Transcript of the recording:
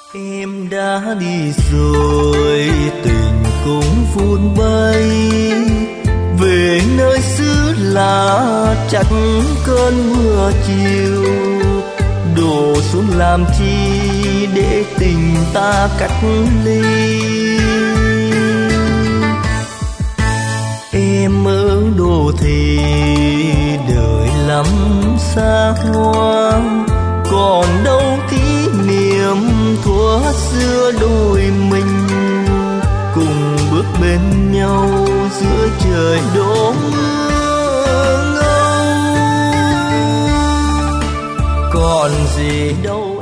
Em đã đi rồi, tình cũng vun bay về nơi xứ lạ, chắc cơn mưa chiều đổ xuống làm chi để tình ta cách ly. Em ở đô thị đời lắm xa hoa, còn đâu kỷ niệm thuở xưa đôi mình cùng bước bên nhau giữa trời đổ mưa ngâu. Còn gì đâu